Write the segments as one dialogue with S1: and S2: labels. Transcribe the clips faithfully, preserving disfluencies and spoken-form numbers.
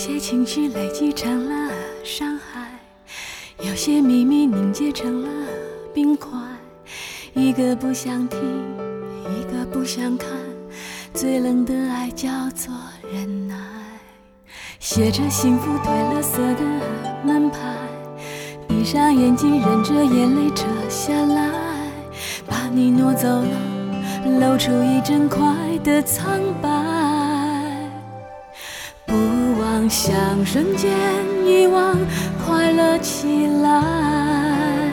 S1: 些情绪累积成了伤害，有些秘密凝结成了冰块，一个不想听，一个不想看，最冷的爱叫做忍耐。写着幸福褪了色的门牌，闭上眼睛忍着眼泪折下来，把你挪走了，露出一整块的苍白。不妄想瞬间遗忘，快乐起来，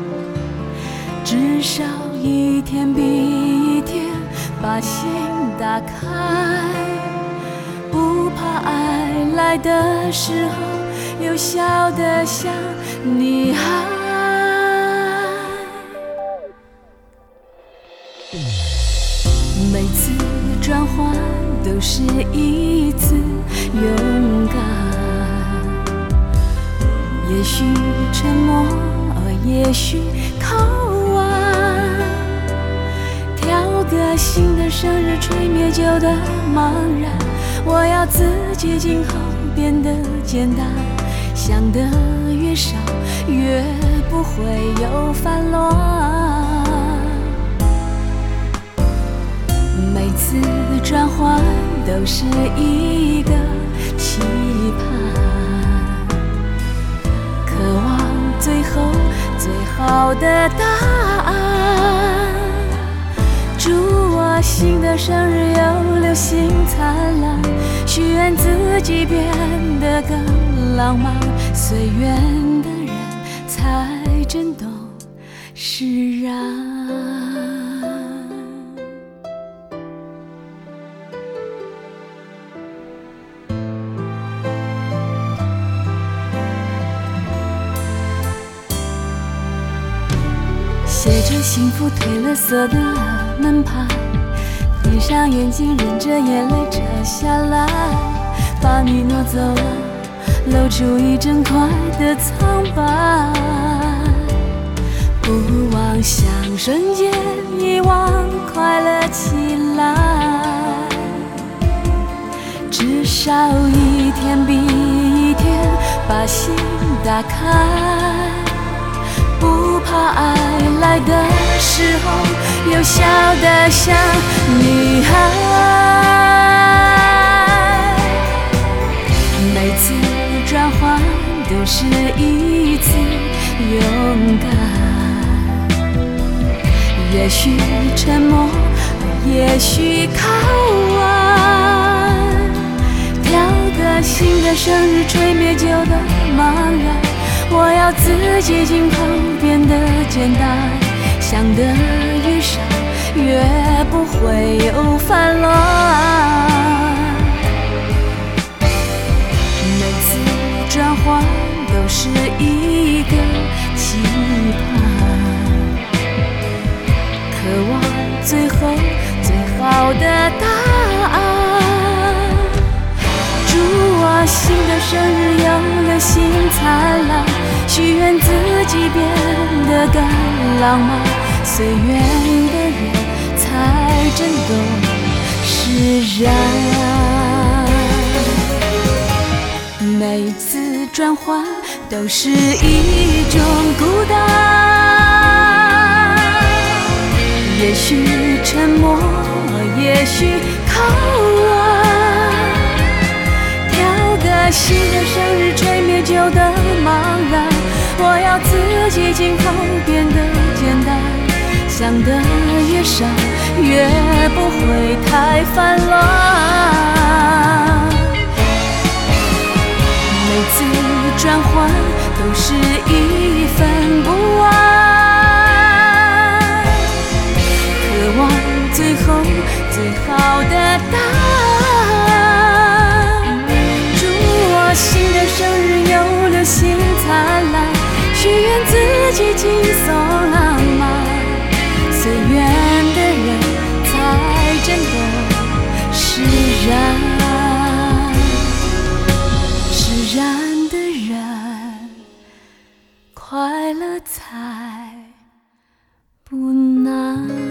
S1: 至少一天比一天把心打开，不怕爱来的时候又笑得像女孩。每次转换都是一次勇敢，也许沉默，也许口吻，挑个新的生日吹灭旧的茫然。我要自己今后变得简单，想得越少越不会有烦乱。每次转换都是一个期盼，渴望最后最好的答案。祝我新的生日有流星灿烂，许愿自己变得更浪漫，随缘的人才真懂释然。写着幸福褪了色的门牌，闭上眼睛忍着眼泪折下来，把你挪走了，露出一整块的苍白。不妄想瞬间遗忘，快乐起来，至少一天比一天把心打开，不怕爱来的时候又笑得像女孩。每次转换都是一次勇敢，也许沉默，也许靠岸，挑个新的生日吹灭旧的茫然。我要自己今后变得简单，想得越少越不会有烦乱。每次转换都是一个期盼，渴望最后最好的答案。祝我新的生日有流星灿烂，许愿自己变得更浪漫，随缘的人才真懂释然。每次转换都是一种孤单，也许沉默，也许靠岸，挑个新的生日吹灭旧的茫然。我要自己今后变得简单，想得越少越不会太烦乱。每次转换都是一分不安，渴望最后最好的答案。祝我新的生日有流星灿烂，许愿自己轻松浪漫，随缘的人才真懂释然，释然的人快乐才不难。